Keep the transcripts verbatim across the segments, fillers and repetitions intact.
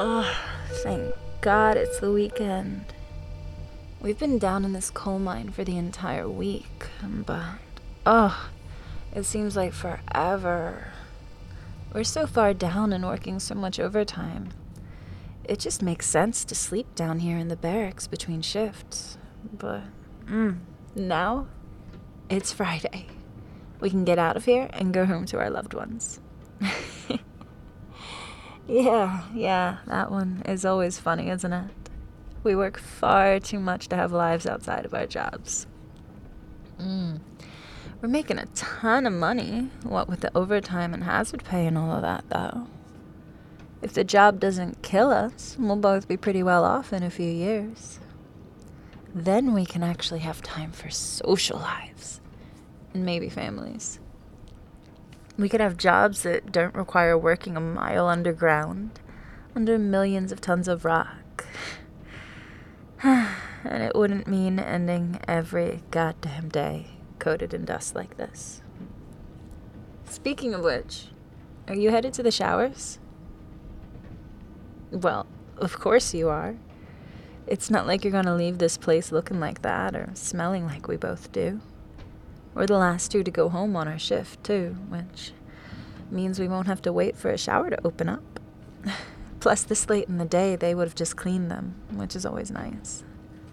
Oh, thank God it's the weekend. We've been down in this coal mine for the entire week, but, oh, it seems like forever. We're so far down and working so much overtime. It just makes sense to sleep down here in the barracks between shifts. But, mm, now, it's Friday. We can get out of here and go home to our loved ones. Yeah, yeah, that one is always funny, isn't it? We work far too much to have lives outside of our jobs. Mm. We're making a ton of money, what with the overtime and hazard pay and all of that, though. If the job doesn't kill us, we'll both be pretty well off in a few years. Then we can actually have time for social lives, and maybe families. We could have jobs that don't require working a mile underground, under millions of tons of rock. And it wouldn't mean ending every goddamn day coated in dust like this. Speaking of which, are you headed to the showers? Well, of course you are. It's not like you're gonna leave this place looking like that or smelling like we both do. We're the last two to go home on our shift, too, which means we won't have to wait for a shower to open up. Plus, this late in the day, they would have just cleaned them, which is always nice.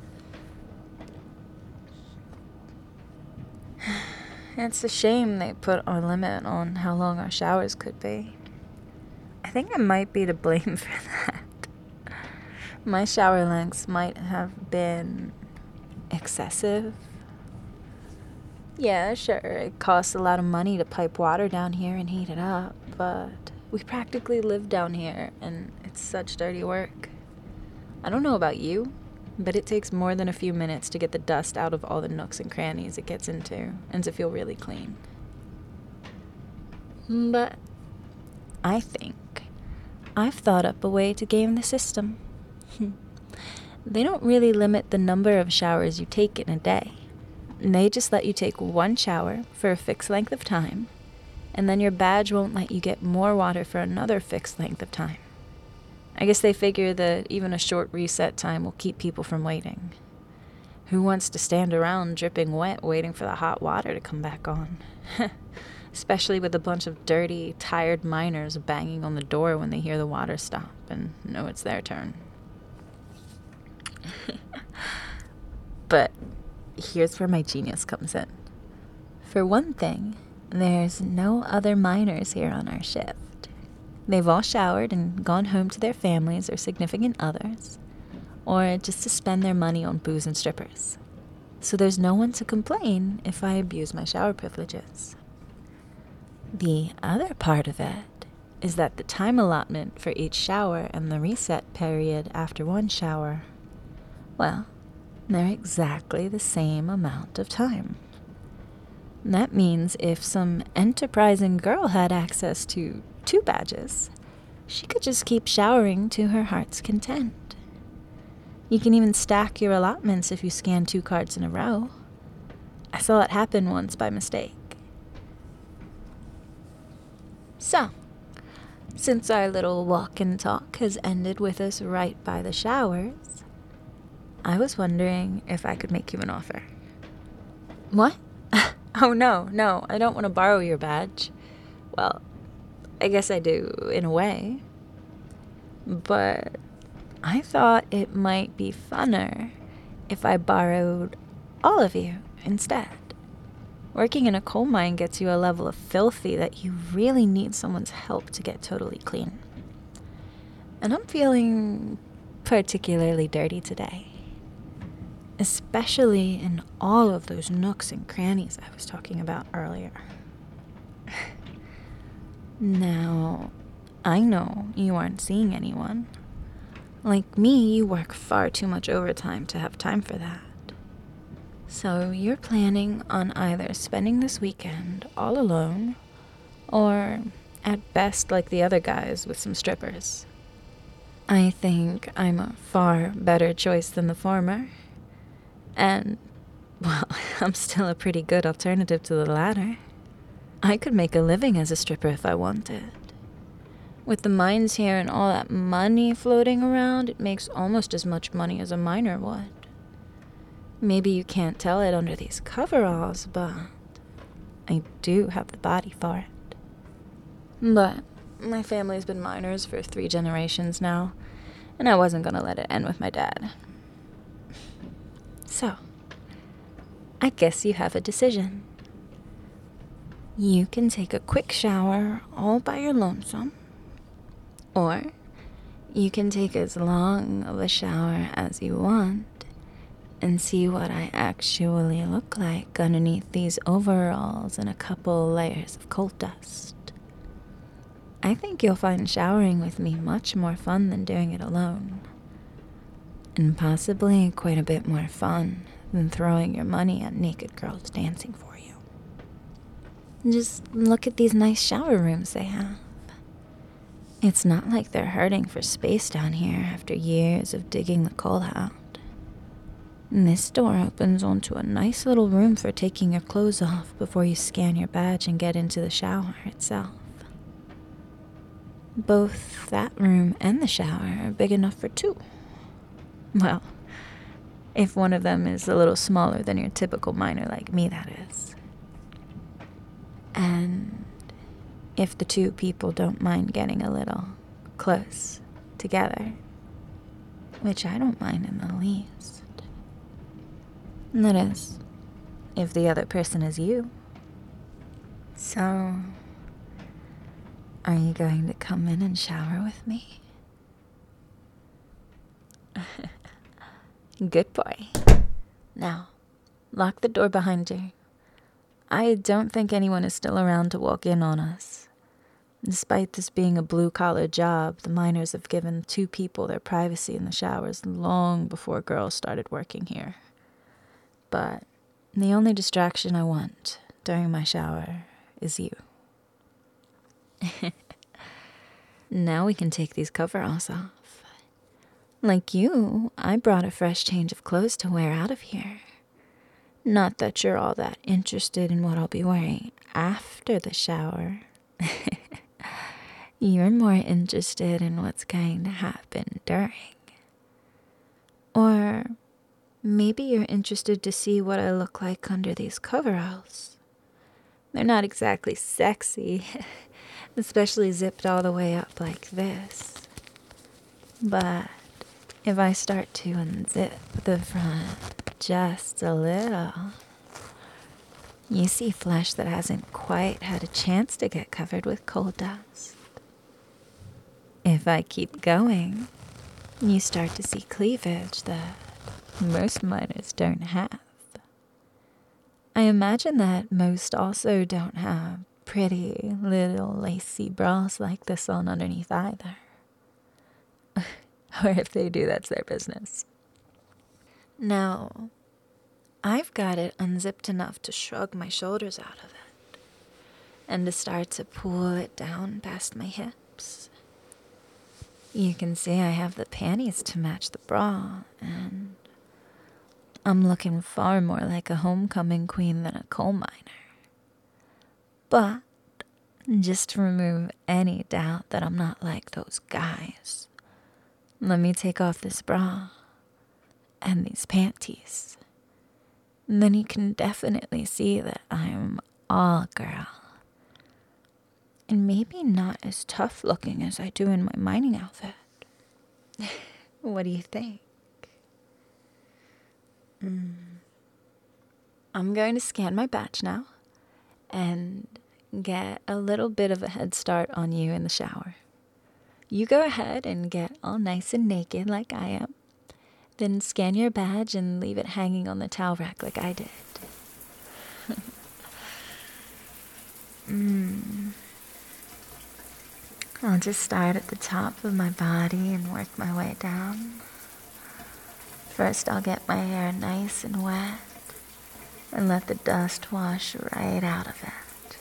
It's a shame they put a limit on how long our showers could be. I think I might be to blame for that. My shower lengths might have been excessive. Yeah, sure, it costs a lot of money to pipe water down here and heat it up, but we practically live down here, and it's such dirty work. I don't know about you, but it takes more than a few minutes to get the dust out of all the nooks and crannies it gets into, and to feel really clean. But I think I've thought up a way to game the system. They don't really limit the number of showers you take in a day. They just let you take one shower for a fixed length of time, and then your badge won't let you get more water for another fixed length of time. I guess they figure that even a short reset time will keep people from waiting. Who wants to stand around dripping wet waiting for the hot water to come back on? Especially with a bunch of dirty, tired miners banging on the door when they hear the water stop and know it's their turn. But here's where my genius comes in. For one thing, there's no other miners here on our shift. They've all showered and gone home to their families or significant others, or just to spend their money on booze and strippers. So there's no one to complain if I abuse my shower privileges. The other part of it is that the time allotment for each shower and the reset period after one shower, well, they're exactly the same amount of time. That means if some enterprising girl had access to two badges, she could just keep showering to her heart's content. You can even stack your allotments if you scan two cards in a row. I saw it happen once by mistake. So, since our little walk and talk has ended with us right by the showers, I was wondering if I could make you an offer. What? Oh, no, no, I don't want to borrow your badge. Well, I guess I do, in a way. But I thought it might be funner if I borrowed all of you instead. Working in a coal mine gets you a level of filthy that you really need someone's help to get totally clean. And I'm feeling particularly dirty today. Especially in all of those nooks and crannies I was talking about earlier. Now, I know you aren't seeing anyone. Like me, you work far too much overtime to have time for that. So you're planning on either spending this weekend all alone, or at best like the other guys with some strippers. I think I'm a far better choice than the former. And, well, I'm still a pretty good alternative to the latter. I could make a living as a stripper if I wanted. With the mines here and all that money floating around, it makes almost as much money as a miner would. Maybe you can't tell it under these coveralls, but I do have the body for it. But my family's been miners for three generations now, and I wasn't gonna let it end with my dad. So, I guess you have a decision. You can take a quick shower all by your lonesome, or you can take as long of a shower as you want and see what I actually look like underneath these overalls and a couple layers of coal dust. I think you'll find showering with me much more fun than doing it alone. And possibly quite a bit more fun than throwing your money at naked girls dancing for you. Just look at these nice shower rooms they have. It's not like they're hurting for space down here after years of digging the coal out. And this door opens onto a nice little room for taking your clothes off before you scan your badge and get into the shower itself. Both that room and the shower are big enough for two. Well, if one of them is a little smaller than your typical miner like me, that is. And if the two people don't mind getting a little close together, which I don't mind in the least. That is, if the other person is you. So, are you going to come in and shower with me? Good boy. Now, lock the door behind you. I don't think anyone is still around to walk in on us. Despite this being a blue-collar job, the miners have given two people their privacy in the showers long before girls started working here. But the only distraction I want during my shower is you. Now we can take these coveralls off. Like you, I brought a fresh change of clothes to wear out of here. Not that you're all that interested in what I'll be wearing after the shower. You're more interested in what's going to happen during. Or maybe you're interested to see what I look like under these coveralls. They're not exactly sexy, especially zipped all the way up like this. But if I start to unzip the front just a little, you see flesh that hasn't quite had a chance to get covered with coal dust. If I keep going, you start to see cleavage that most miners don't have. I imagine that most also don't have pretty little lacy bras like this on underneath either. Or if they do, that's their business. Now, I've got it unzipped enough to shrug my shoulders out of it and to start to pull it down past my hips. You can see I have the panties to match the bra, and I'm looking far more like a homecoming queen than a coal miner. But just to remove any doubt that I'm not like those guys, let me take off this bra and these panties. And then you can definitely see that I'm all girl. And maybe not as tough looking as I do in my mining outfit. What do you think? Mm. I'm going to scan my badge now and get a little bit of a head start on you in the shower. You go ahead and get all nice and naked like I am. Then scan your badge and leave it hanging on the towel rack like I did. mm. I'll just start at the top of my body and work my way down. First, I'll get my hair nice and wet and let the dust wash right out of it.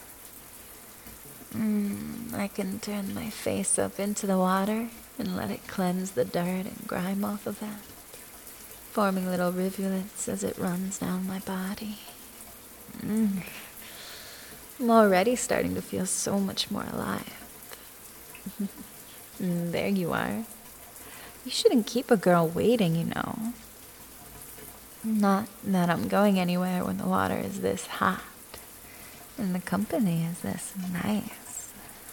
Mm, I can turn my face up into the water and let it cleanse the dirt and grime off of it, forming little rivulets as it runs down my body. Mm. I'm already starting to feel so much more alive. Mm, there you are. You shouldn't keep a girl waiting, you know. Not that I'm going anywhere when the water is this hot and the company is this nice.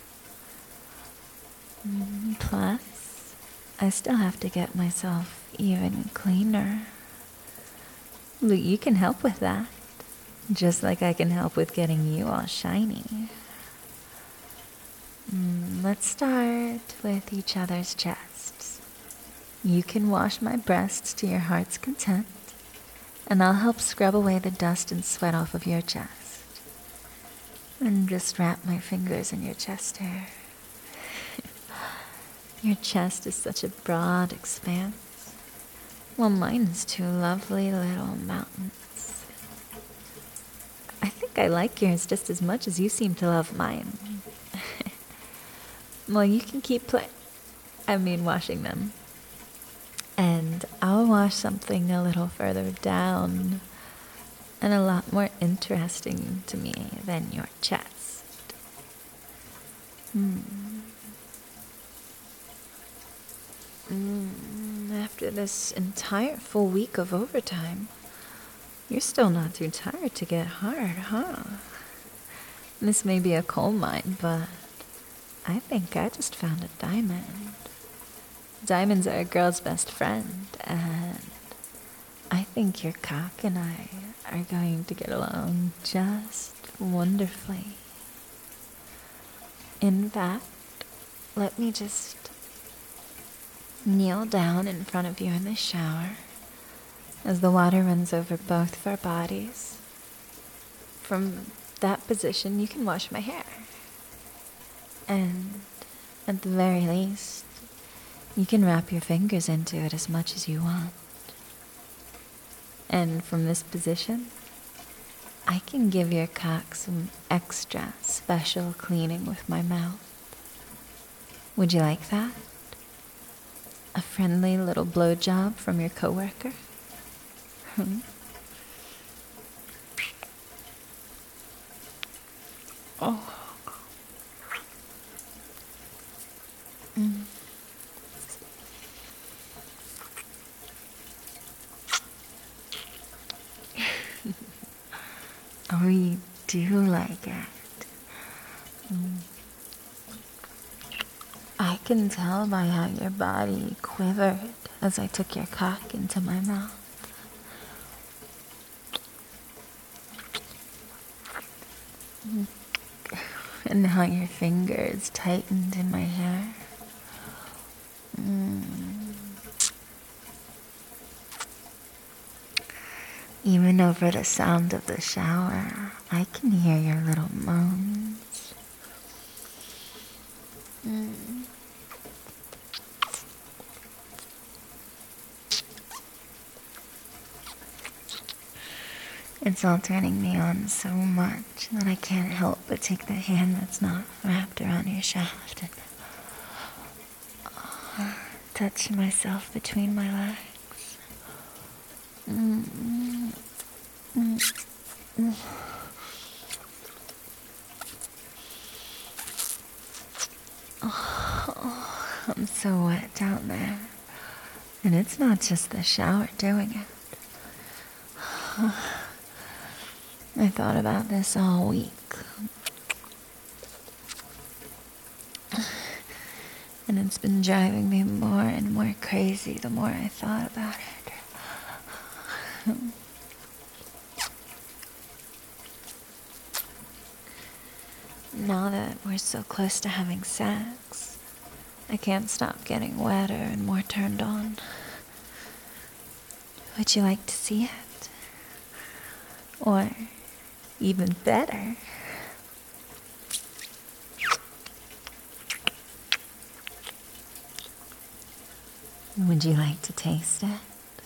Mm, Plus, I still have to get myself even cleaner. But you can help with that, just like I can help with getting you all shiny. Mm, let's start with each other's chests. You can wash my breasts to your heart's content, and I'll help scrub away the dust and sweat off of your chest. And just wrap my fingers in your chest hair. Your chest is such a broad expanse, while mine is two lovely little mountains. I think I like yours just as much as you seem to love mine. Well, you can keep play. I mean, washing them. And I'll wash something a little further down and a lot more interesting to me than your chest. Hmm. Mm, after this entire full week of overtime, you're still not too tired to get hard, huh? This may be a coal mine, but I think I just found a diamond. Diamonds are a girl's best friend, and I think your cock and I are going to get along just wonderfully. In fact, let me just kneel down in front of you in the shower as the water runs over both of our bodies. From that position, you can wash my hair. And at the very least, you can wrap your fingers into it as much as you want. And from this position, I can give your cock some extra special cleaning with my mouth. Would you like that? A friendly little blowjob from your coworker? Hmm? Oh. Mm. Oh, you do like it. Mm. I can tell by how your body quivered as I took your cock into my mouth. Mm. And how your fingers tightened in my hair. Mm. Even over the sound of the shower, I can hear your little moans. Mm. It's all turning me on so much that I can't help but take the hand that's not wrapped around your shaft and uh, touch myself between my legs. Mm. Mm. Mm. Oh, I'm so wet down there. And it's not just the shower doing it. I thought about this all week. And it's been driving me more and more crazy the more I thought about it. Now that we're so close to having sex, I can't stop getting wetter and more turned on. Would you like to see it? Or even better, would you like to taste it?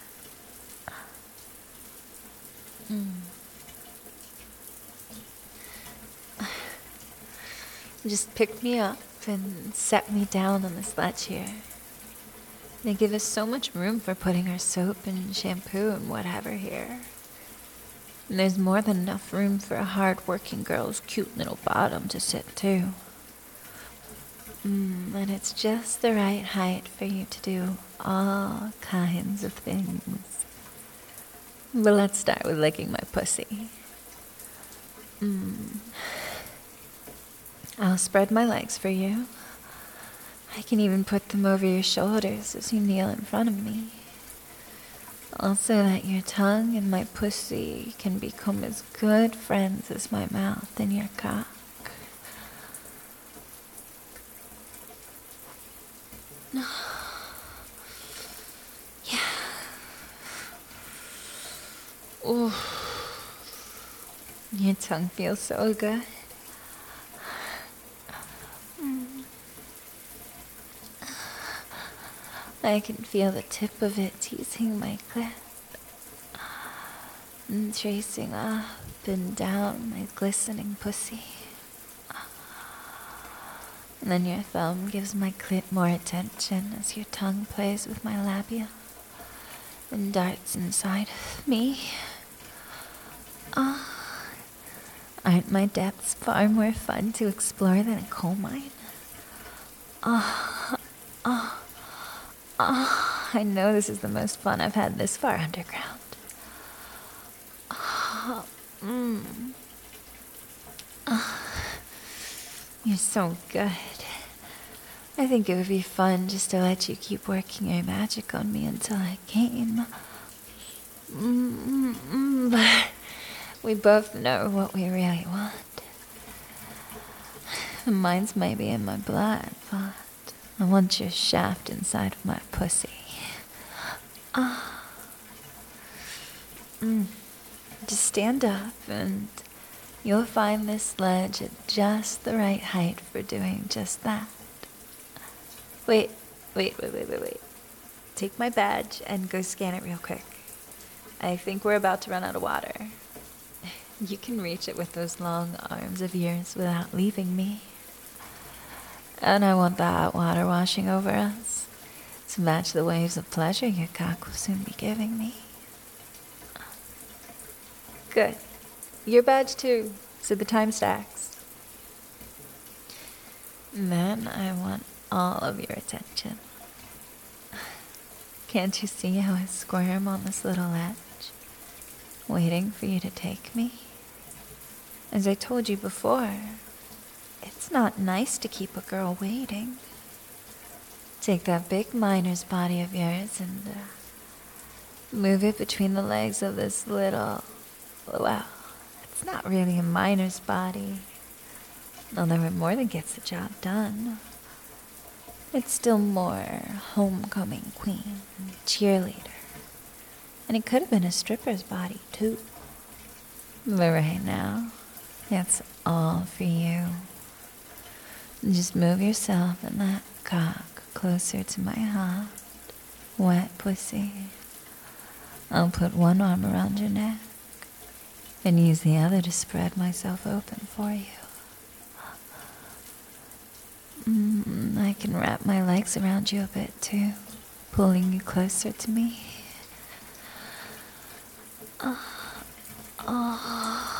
Mm. Just pick me up and set me down on this ledge here. They give us so much room for putting our soap and shampoo and whatever here. And there's more than enough room for a hard-working girl's cute little bottom to sit too. Mm, and it's just the right height for you to do all kinds of things. But let's start with licking my pussy. Mm. I'll spread my legs for you. I can even put them over your shoulders as you kneel in front of me. Also, that your tongue and my pussy can become as good friends as my mouth and your cock. Yeah. Ooh. Your tongue feels so good. Mm. I can feel the tip of it teasing my clit and tracing up and down my glistening pussy. And then your thumb gives my clit more attention as your tongue plays with my labia and darts inside of me. Ah. Aren't my depths far more fun to explore than a coal mine? Ah, ah, ah, I know this is the most fun I've had this far underground. Ah, mm. Ah, you're so good. I think it would be fun just to let you keep working your magic on me until I came. Mm, mm, but we both know what we really want. Mine's maybe in my blood, but I want your shaft inside of my pussy. Ah. Mm. Just stand up and you'll find this ledge at just the right height for doing just that. Wait, wait, wait, wait, wait, wait. Take my badge and go scan it real quick. I think we're about to run out of water. You can reach it with those long arms of yours without leaving me. And I want the hot water washing over us to match the waves of pleasure your cock will soon be giving me. Good. Your badge too, so the time stacks. And then I want all of your attention. Can't you see how I squirm on this little ledge, waiting for you to take me? As I told you before, it's not nice to keep a girl waiting. Take that big miner's body of yours and uh, move it between the legs of this little, well, it's not really a miner's body, although it more than gets the job done. It's still more homecoming queen, cheerleader, and it could have been a stripper's body too. But right now, it's all for you. Just move yourself and that cock closer to my hot, wet pussy. I'll put one arm around your neck and use the other to spread myself open for you. Mm, I can wrap my legs around you a bit too, pulling you closer to me. Oh, oh.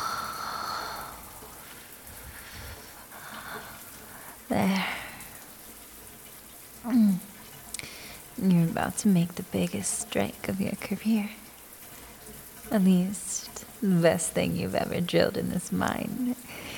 There. Mm. You're about to make the biggest strike of your career. At least, the best thing you've ever drilled in this mine.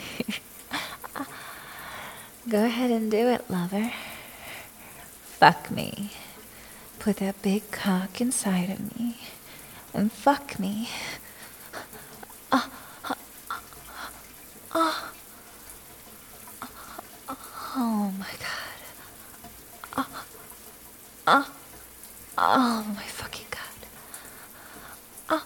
Go ahead and do it, lover. Fuck me. Put that big cock inside of me. And fuck me. Ah, ah, ah, ah, oh my god. Ah, ah, oh my fucking god. Ah.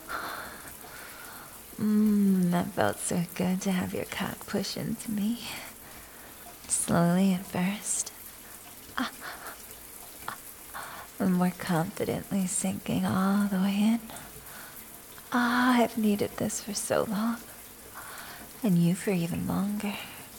Mmm, that felt so good to have your cock push into me. Slowly at first, ah, ah, and more confidently sinking all the way in. Ah, I've needed this for so long, and you for even longer.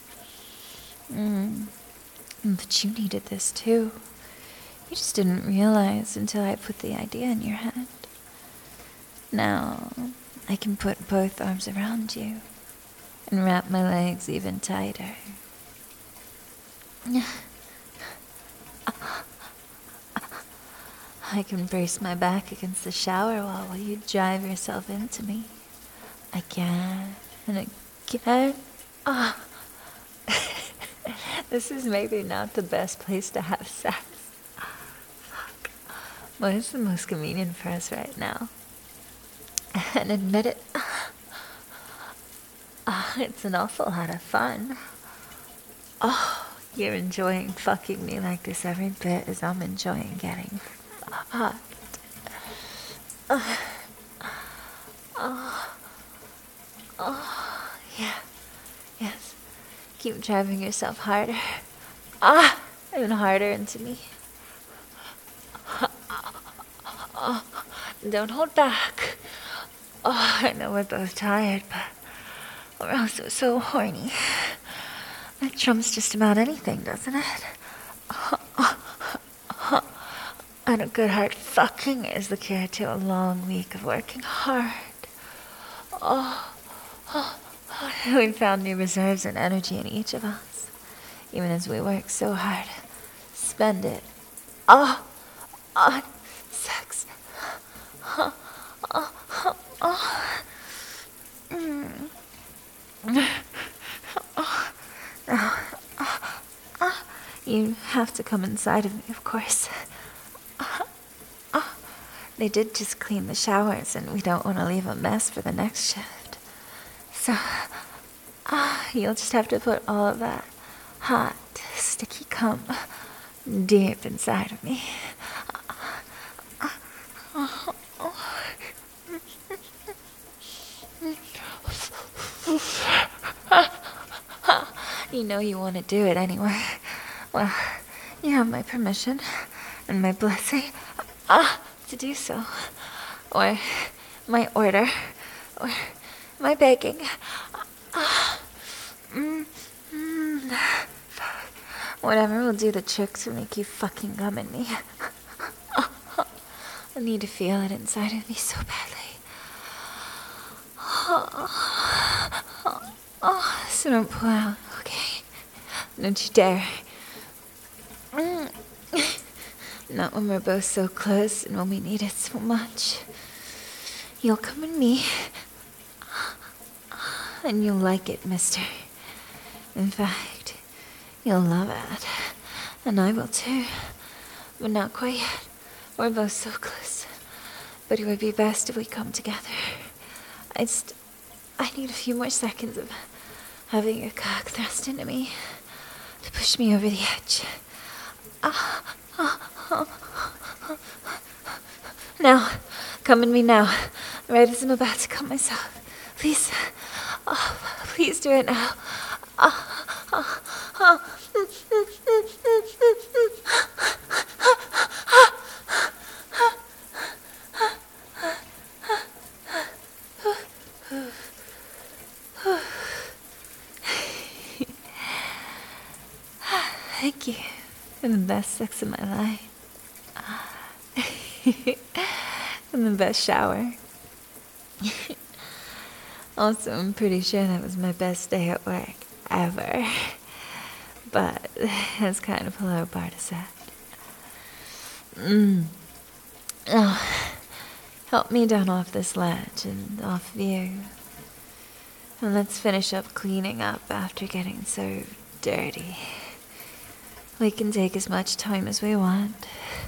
Mm. But you needed this too. You just didn't realize until I put the idea in your head. Now, I can put both arms around you and wrap my legs even tighter. I can brace my back against the shower wall while you drive yourself into me. Again and again. Ah. This is maybe not the best place to have sex. Fuck. What is the most convenient for us right now? And admit it, uh, it's an awful lot of fun. Oh, you're enjoying fucking me like this every bit as I'm enjoying getting fucked. Uh, oh, oh, yeah, yes. Keep driving yourself harder. Ah, and harder into me. Oh, don't hold back. Oh, I know we're both tired, but we're also so horny. That trumps just about anything, doesn't it? And a good heart fucking is the cure to a long week of working hard. Oh, oh, oh, we found new reserves and energy in each of us. Even as we work so hard, spend it. Oh, on sex. Oh, oh, oh, oh. Mm. Oh. Oh. Oh. Oh. You have to come inside of me, of course. Oh. Oh. They did just clean the showers, and we don't want to leave a mess for the next shift. So, oh, you'll just have to put all of that hot, sticky cum deep inside of me. You know you want to do it anyway. Well, you have my permission and my blessing ah, to do so. Or my order. Or my begging. Ah, mm, mm, whatever will do the trick to make you fucking come in me. I need to feel it inside of me so badly. Oh, oh, oh, so don't pull out, okay? Don't you dare. Mm. Not when we're both so close and when we need it so much. You'll come in me. And you'll like it, mister. In fact, you'll love it. And I will too. But not quite yet. We're both so close. But it would be best if we come together. I just... I need a few more seconds of having your cock thrust into me to push me over the edge. Ah, ah, ah, ah. Now, come in me now. Right as I'm about to cut myself. Please. Oh, please do it now. Ah, ah, ah. Thank you for the best sex of my life. And the best shower. Also, I'm pretty sure that was my best day at work ever. But that's kind of a low bar to set. Mm. Oh, help me down off this ledge and off view. And let's finish up cleaning up after getting so dirty. We can take as much time as we want.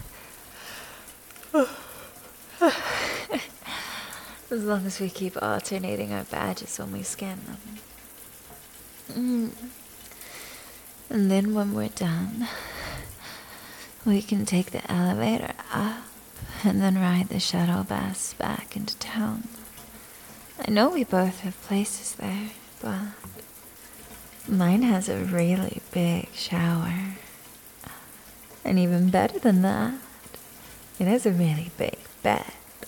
As long as we keep alternating our badges when we scan them. Mm. And then when we're done, we can take the elevator up and then ride the shuttle bus back into town. I know we both have places there, but mine has a really big shower. And even better than that, it has a really big bed.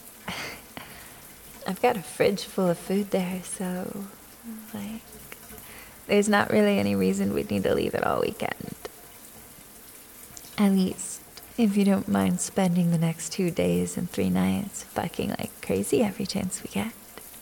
I've got a fridge full of food there, so, like, there's not really any reason we'd need to leave it all weekend. At least, if you don't mind spending the next two days and three nights fucking like crazy every chance we get.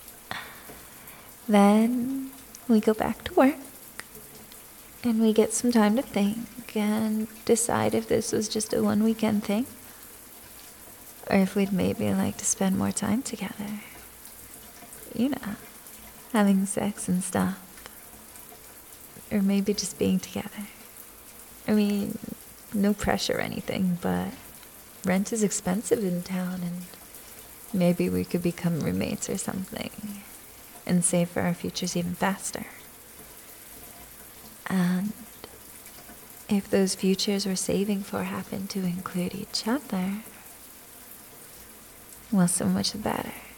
Then we go back to work, and we get some time to think and decide if this was just a one weekend thing, Or if we'd maybe like to spend more time together. You know, having sex and stuff. Or maybe just being together. I mean, no pressure or anything, but rent is expensive in town, and maybe we could become roommates or something and save for our futures even faster. And if those futures we're saving for happen to include each other, well, so much the better.